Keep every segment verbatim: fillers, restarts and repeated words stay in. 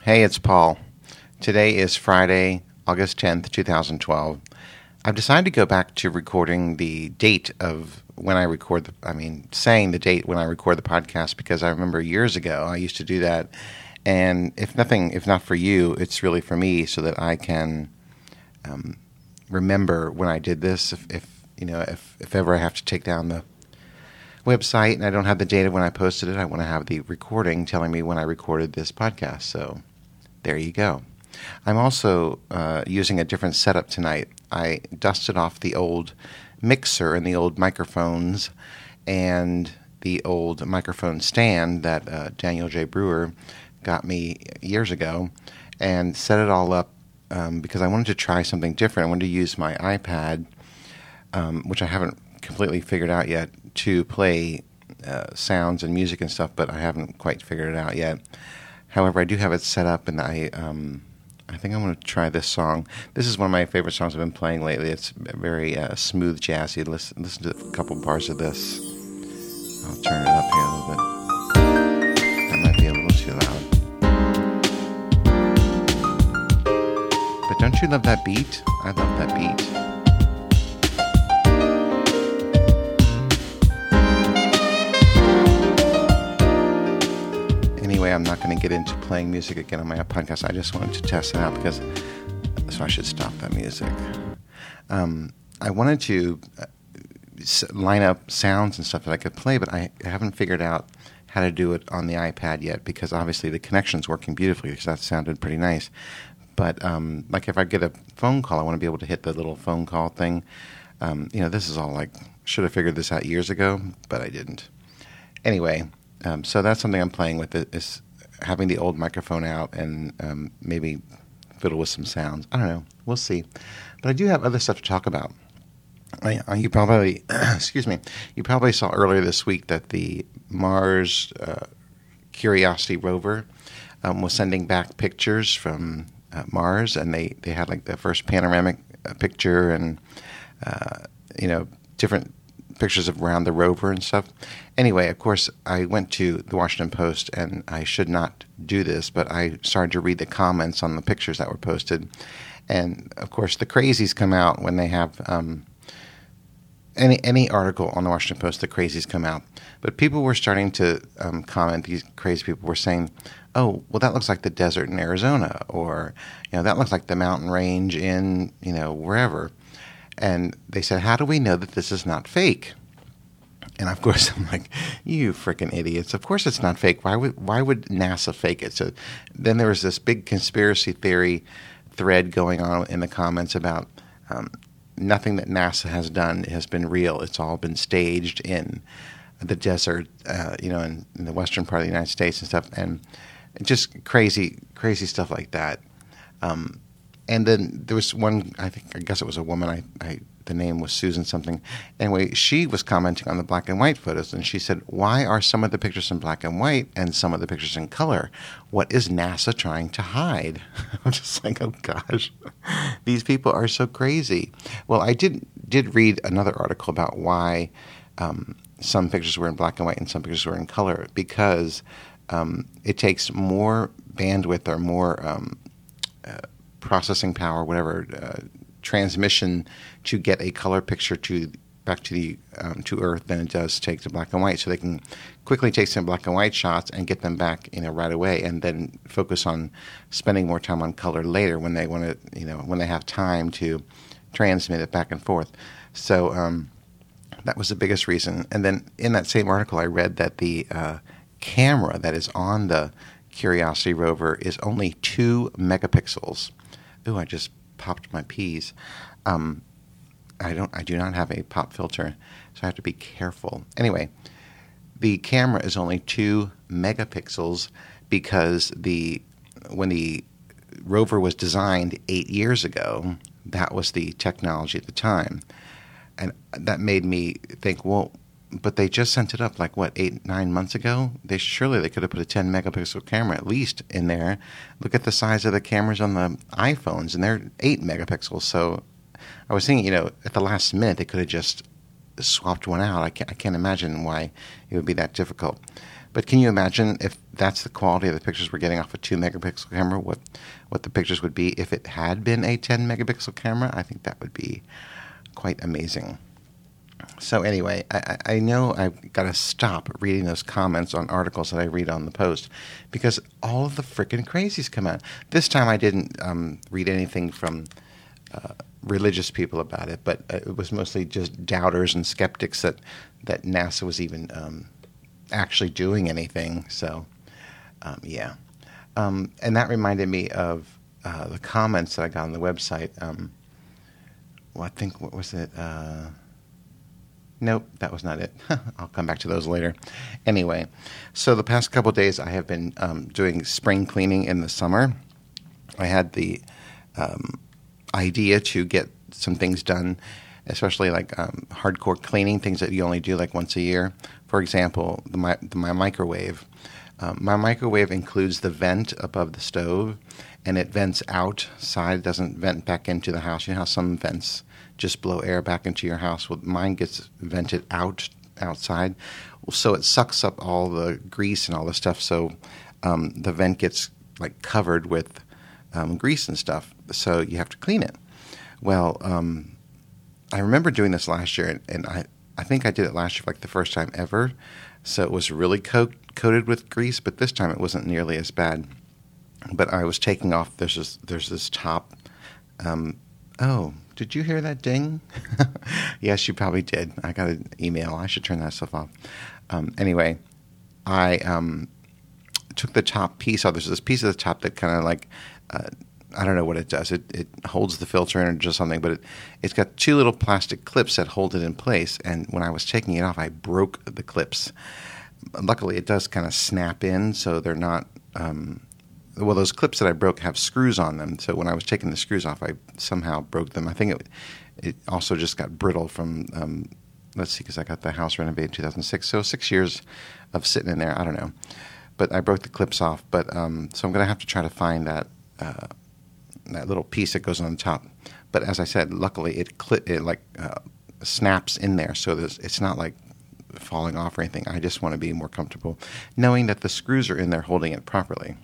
Hey, it's Paul. Today is Friday, August tenth, twenty twelve. I've decided to go back to recording the date of when I record the, I mean, saying the date when I record the podcast, because I remember years ago I used to do that. And if nothing, if not for you, it's really for me so that I can um, remember when I did this. If, if you know, if, if ever I have to take down the website and I don't have the data when I posted it, I want to have the recording telling me when I recorded this podcast. So there you go. I'm also uh, using a different setup tonight. I dusted off the old mixer and the old microphones and the old microphone stand that uh, Daniel J. Brewer got me years ago, and set it all up um, because I wanted to try something different. I wanted to use my iPad, um, which I haven't completely figured out yet, to play uh, sounds and music and stuff, but I haven't quite figured it out yet. However, I do have it set up, and I um, I think I'm going to try this song. This is one of my favorite songs I've been playing lately. It's very uh, smooth, jazzy. Listen, listen to a couple bars of this. I'll turn it up here a little bit. That might be a little too loud. But don't you love that beat? I love that beat. Anyway, I'm not going to get into playing music again on my podcast. I just wanted to test it out because, so I should stop that music. Um, I wanted to uh, line up sounds and stuff that I could play, but I haven't figured out how to do it on the iPad yet, because obviously the connection's working beautifully, because that sounded pretty nice. But um, like if I get a phone call, I want to be able to hit the little phone call thing. Um, you know, this is all like, should have figured this out years ago, but I didn't. Anyway, um, so that's something I'm playing with, is having the old microphone out and um, maybe fiddle with some sounds. I don't know. We'll see. But I do have other stuff to talk about. I, I, you probably, excuse me, you probably saw earlier this week that the Mars uh, Curiosity rover um, was sending back pictures from uh, Mars, and they, they had like the first panoramic uh, picture and, uh, you know, different pictures of around the rover and stuff. Anyway, of course, I went to the Washington Post, and I should not do this, but I started to read the comments on the pictures that were posted. And, of course, the crazies come out when they have um, any any article on the Washington Post, the crazies come out. But people were starting to um, comment, these crazy people were saying, oh, well, that looks like the desert in Arizona, or, you know, that looks like the mountain range in, you know, wherever. And they said, how do we know that this is not fake? And of course, I'm like, you freaking idiots. Of course it's not fake. Why would why would NASA fake it? So then there was this big conspiracy theory thread going on in the comments about um, nothing that NASA has done has been real. It's all been staged in the desert, uh, you know, in, in the western part of the United States and stuff. And just crazy, crazy stuff like that. Um And then there was one, I think, I guess it was a woman, I, I, the name was Susan something. Anyway, she was commenting on the black and white photos, and she said, why are some of the pictures in black and white and some of the pictures in color? What is NASA trying to hide? I'm just like, oh gosh, these people are so crazy. Well, I did, did read another article about why um, some pictures were in black and white and some pictures were in color, because um, it takes more bandwidth or more um, uh, processing power, whatever, uh, transmission to get a color picture to back to the um, to Earth than it does take to black and white. So they can quickly take some black and white shots and get them back, you know, right away, and then focus on spending more time on color later when they want to, you know, when they have time to transmit it back and forth. So um, that was the biggest reason. And then in that same article, I read that the uh, camera that is on the Curiosity rover is only two megapixels. Ooh, I just popped my peas. Um, I don't. I do not have a pop filter, so I have to be careful. Anyway, the camera is only two megapixels because the when the rover was designed eight years ago, that was the technology at the time, and that made me think, well, but they just sent it up like, what, eight, nine months ago? They surely they could have put a ten megapixel camera at least in there. Look at the size of the cameras on the iPhones, and they're eight megapixels. So I was thinking, you know, at the last minute, they could have just swapped one out. I can't, I can't imagine why it would be that difficult. But can you imagine if that's the quality of the pictures we're getting off a two megapixel camera, what what the pictures would be if it had been a ten megapixel camera? I think that would be quite amazing. So anyway, I, I know I've got to stop reading those comments on articles that I read on the Post because all of the frickin' crazies come out. This time I didn't um, read anything from uh, religious people about it, but it was mostly just doubters and skeptics that, that NASA was even um, actually doing anything. So, um, yeah. Um, and that reminded me of uh, the comments that I got on the website. Um, well, I think, what was it? Uh, nope, that was not it. I'll come back to those later. Anyway, so the past couple of days I have been um, doing spring cleaning in the summer. I had the um, idea to get some things done, especially like um, hardcore cleaning, things that you only do like once a year. For example, the, my, the, my microwave. Um, my microwave includes the vent above the stove, and it vents outside. It doesn't vent back into the house. You know how some vents just blow air back into your house? Well, mine gets vented out outside. So it sucks up all the grease and all the stuff. So um, the vent gets like covered with um, grease and stuff. So you have to clean it. Well, um, I remember doing this last year, and, and I, I think I did it last year for like the first time ever. So it was really co- coated with grease, but this time it wasn't nearly as bad. But I was taking off, there's this, there's this top, um, oh, did you hear that ding? Yes, you probably did. I got an email. I should turn that stuff off. Um, anyway, I um, took the top piece off. There's this piece of the top that kind of like, uh, I don't know what it does. It, it holds the filter in or just something, but it, it's got two little plastic clips that hold it in place. And when I was taking it off, I broke the clips. Luckily, it does kind of snap in, so they're not... Um, Well, those clips that I broke have screws on them, so when I was taking the screws off, I somehow broke them. I think it it also just got brittle from, um, let's see, because I got the house renovated in two thousand six, so six years of sitting in there, I don't know. But I broke the clips off, but um, so I'm going to have to try to find that uh, that little piece that goes on the top. But as I said, luckily it, cli- it like uh, snaps in there, so there's, it's not like falling off or anything. I just want to be more comfortable knowing that the screws are in there holding it properly.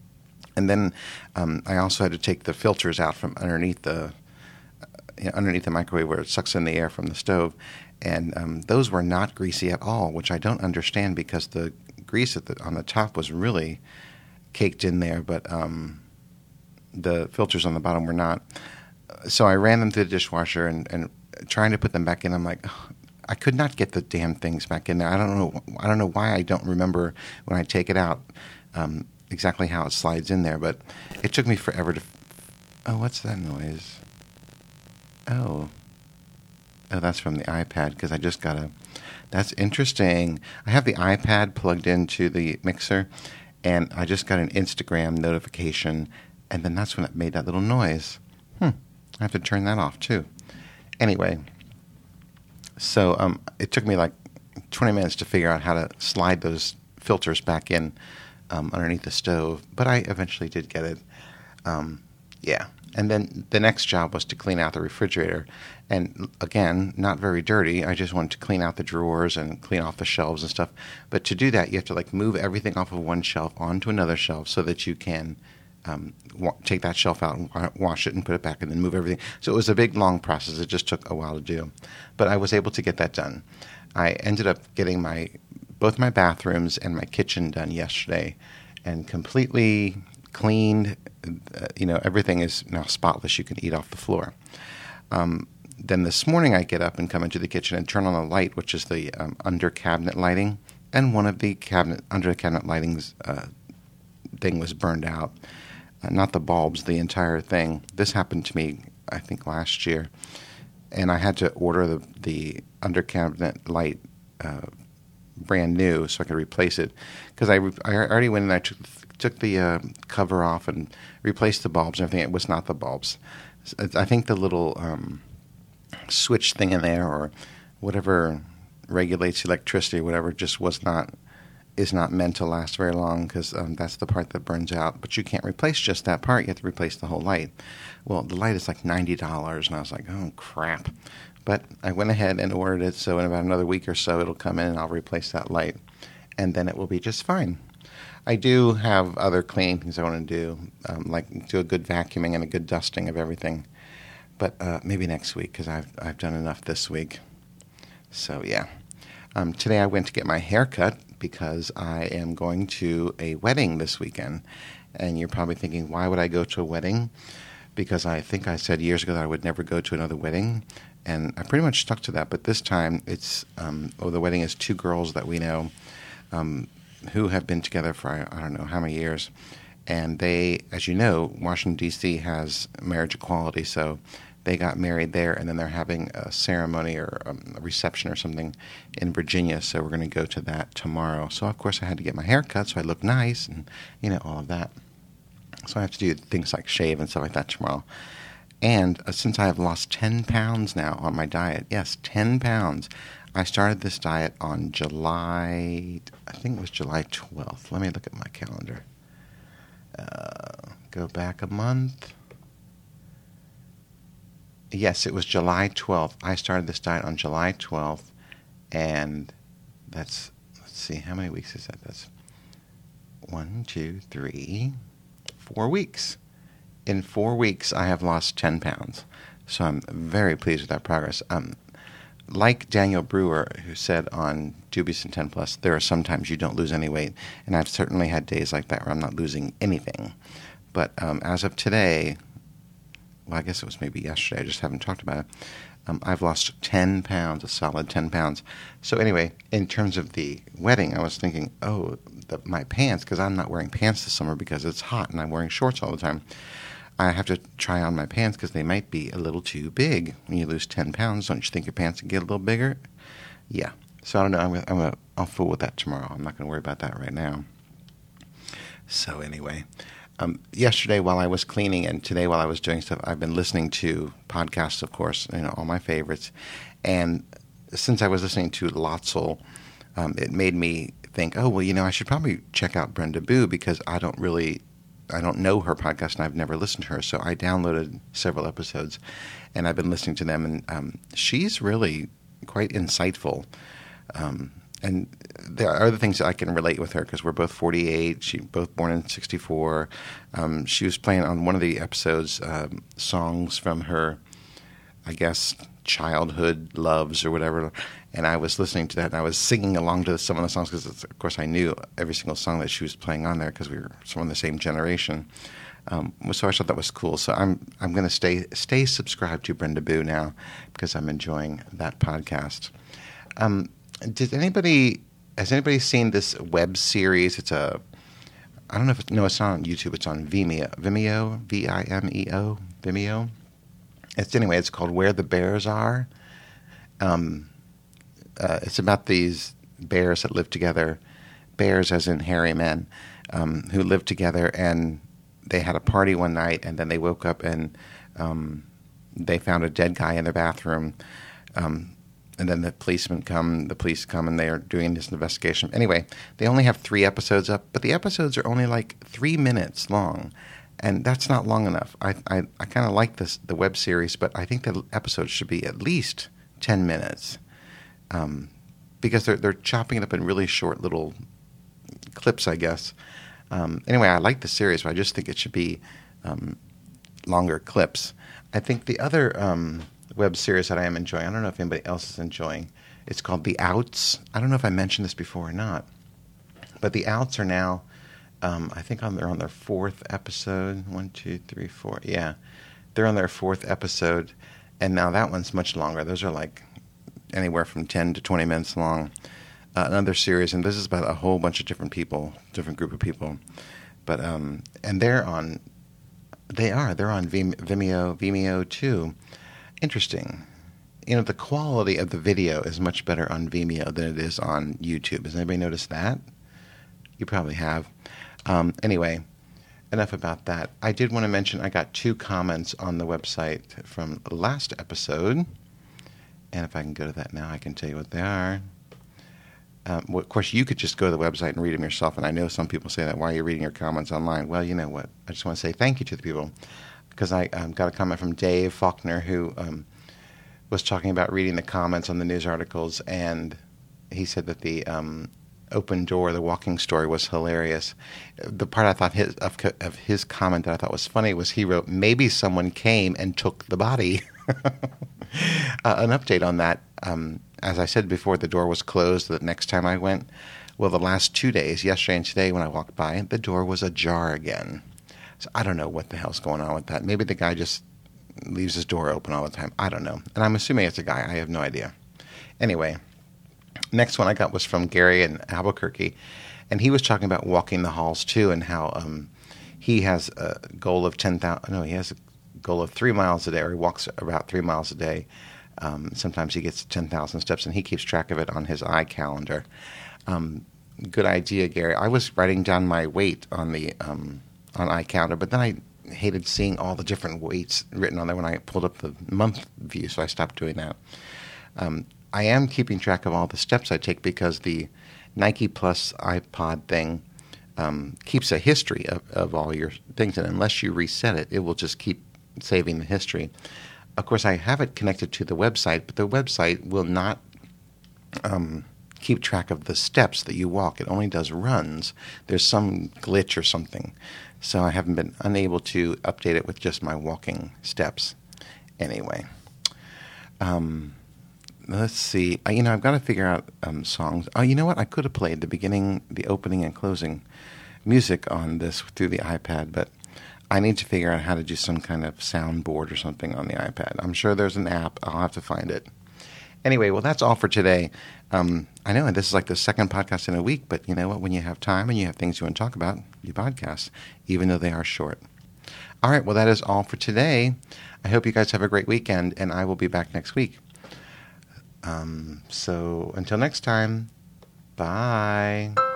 And then um, I also had to take the filters out from underneath the uh, you know, underneath the microwave where it sucks in the air from the stove, and um, those were not greasy at all, which I don't understand because the grease at the, on the top was really caked in there, but um, the filters on the bottom were not. So I ran them through the dishwasher and, and trying to put them back in. I'm like, oh, I could not get the damn things back in there. I don't know. I don't know why I don't remember when I take it out. Um, exactly how it slides in there, but it took me forever to... Oh, what's that noise? Oh. Oh, that's from the iPad, because I just got a... That's interesting. I have the iPad plugged into the mixer, and I just got an Instagram notification, and then that's when it made that little noise. Hmm. I have to turn that off, too. Anyway, so um, it took me like twenty minutes to figure out how to slide those filters back in Um, underneath the stove, but I eventually did get it. Um, yeah. And then the next job was to clean out the refrigerator. And again, not very dirty. I just wanted to clean out the drawers and clean off the shelves and stuff. But to do that, you have to like move everything off of one shelf onto another shelf so that you can um, wa- take that shelf out and wa- wash it and put it back and then move everything. So it was a big, long process. It just took a while to do. But I was able to get that done. I ended up getting my both my bathrooms and my kitchen done yesterday and completely cleaned. Uh, you know, everything is now spotless. You can eat off the floor. Um, then this morning I get up and come into the kitchen and turn on the light, which is the um, under cabinet lighting, and one of the cabinet under the cabinet lighting's uh, thing was burned out. Uh, not the bulbs, the entire thing. This happened to me, I think, last year, and I had to order the, the under cabinet light uh, brand new so I could replace it because I, re- I already went and I took, took the uh, cover off and replaced the bulbs and everything. It was not the bulbs. I think the little um, switch thing in there or whatever regulates electricity or whatever just was not, is not meant to last very long because um, that's the part that burns out. But you can't replace just that part. You have to replace the whole light. Well, the light is like ninety dollars, and I was like, oh, crap. But I went ahead and ordered it, so in about another week or so, it'll come in and I'll replace that light, and then it will be just fine. I do have other cleaning things I want to do, um, like do a good vacuuming and a good dusting of everything. But uh, maybe next week because I've, I've done enough this week. So, yeah. Um, today I went to get my hair cut because I am going to a wedding this weekend. And you're probably thinking, why would I go to a wedding? Because I think I said years ago that I would never go to another wedding. And I pretty much stuck to that. But this time, it's um, oh, the wedding is two girls that we know um, who have been together for I, I don't know how many years. And they, as you know, Washington, D C has marriage equality. So they got married there, and then they're having a ceremony or um, a reception or something in Virginia. So we're going to go to that tomorrow. So, of course, I had to get my hair cut so I look nice and, you know, all of that. So I have to do things like shave and stuff like that tomorrow. And uh, since I have lost ten pounds now on my diet, yes, ten pounds, I started this diet on July, I think it was July twelfth. Let me look at my calendar. Uh, go back a month. Yes, it was July twelfth. I started this diet on July twelfth, and that's, let's see, how many weeks is that? That's one, two, three, four weeks. In four weeks, I have lost ten pounds. So I'm very pleased with that progress. Um, like Daniel Brewer, who said on Dubious and ten Plus, there are sometimes you don't lose any weight. And I've certainly had days like that where I'm not losing anything. But um, as of today, well, I guess it was maybe yesterday, I just haven't talked about it, um, I've lost ten pounds, a solid ten pounds. So anyway, in terms of the wedding, I was thinking, oh, the, my pants, because I'm not wearing pants this summer because it's hot and I'm wearing shorts all the time. I have to try on my pants because they might be a little too big. When you lose ten pounds, don't you think your pants can get a little bigger? Yeah. So I don't know. I'm gonna, I'm gonna, I'll fool with that tomorrow. I'm not going to worry about that right now. So anyway, um, yesterday while I was cleaning and today while I was doing stuff, I've been listening to podcasts, of course, you know, all my favorites. And since I was listening to Lotzel, um, it made me think, oh, well, you know, I should probably check out Brenda Boo because I don't really... I don't know her podcast, and I've never listened to her. So I downloaded several episodes, and I've been listening to them. And um, she's really quite insightful. Um, and there are other things that I can relate with her because we're both forty-eight. She both born in sixty-four. Um, she was playing on one of the episodes um, songs from her, I guess, childhood loves or whatever. And I was listening to that, and I was singing along to some of the songs because, of course, I knew every single song that she was playing on there because we were from the same generation. Um, so I thought that was cool. So I'm I'm going to stay stay subscribed to Brenda Boo now because I'm enjoying that podcast. Um, did anybody has anybody seen this web series? It's a I don't know if it's, no, it's not on YouTube. It's on Vimeo. Vimeo, V I M E O, Vimeo. It's anyway. It's called Where the Bears Are. Um. Uh, it's about these bears that live together, bears as in hairy men, um, who live together, and they had a party one night, and then they woke up and um, they found a dead guy in their bathroom, um, and then the policemen come, the police come, and they are doing this investigation. Anyway, they only have three episodes up, but the episodes are only like three minutes long, and that's not long enough. I I, I kind of like this the web series, but I think the episodes should be at least ten minutes. Um, because they're they're chopping it up in really short little clips, I guess. Um, anyway, I like the series, but I just think it should be um, longer clips. I think the other um, web series that I am enjoying, I don't know if anybody else is enjoying, it's called The Outs. I don't know if I mentioned this before or not, but The Outs are now, um, I think on, they're on their fourth episode. One, two, three, four. Yeah, they're on their fourth episode, and now that one's much longer. Those are like anywhere from ten to twenty minutes long. Uh, another series, and this is about a whole bunch of different people, different group of people. But um, and they're on, they are, they're on Vimeo, Vimeo too. Interesting. You know, the quality of the video is much better on Vimeo than it is on YouTube. Has anybody noticed that? You probably have. Um, anyway, enough about that. I did want to mention I got two comments on the website from last episode. And if I can go to that now, I can tell you what they are. Um, well, of course, you could just go to the website and read them yourself, and I know some people say that, why are you reading your comments online? Well, you know what? I just want to say thank you to the people, because I um, got a comment from Dave Faulkner, who um, was talking about reading the comments on the news articles, and he said that the um, Open Door, the walking story, was hilarious. The part I thought his, of, of his comment that I thought was funny was he wrote, maybe someone came and took the body. uh, an update on that. Um, as I said before, the door was closed the next time I went. Well, the last two days, yesterday and today, when I walked by, the door was ajar again. So I don't know what the hell's going on with that. Maybe the guy just leaves his door open all the time. I don't know. And I'm assuming it's a guy. I have no idea. Anyway, next one I got was from Gary in Albuquerque. And he was talking about walking the halls, too, and how um, he has a goal of ten thousand. No, he has a goal of three miles a day, or he walks about three miles a day. Um, sometimes he gets ten thousand steps, and he keeps track of it on his iCalendar. Um, good idea, Gary. I was writing down my weight on the um, on iCalendar, but then I hated seeing all the different weights written on there when I pulled up the month view, so I stopped doing that. Um, I am keeping track of all the steps I take because the Nike Plus iPod thing um, keeps a history of, of all your things, and unless you reset it, it will just keep saving the history. Of course, I have it connected to the website, but the website will not um, keep track of the steps that you walk. It only does runs. There's some glitch or something. So I haven't been unable to update it with just my walking steps. Anyway, um, let's see. I, you know, I've got to figure out um, songs. Oh, you know what? I could have played the beginning, the opening and closing music on this through the iPad, but I need to figure out how to do some kind of soundboard or something on the iPad. I'm sure there's an app. I'll have to find it. Anyway, well, that's all for today. Um, I know this is like the second podcast in a week, but you know what? When you have time and you have things you want to talk about, you podcast, even though they are short. All right, well, that is all for today. I hope you guys have a great weekend, and I will be back next week. Um, so until next time, bye.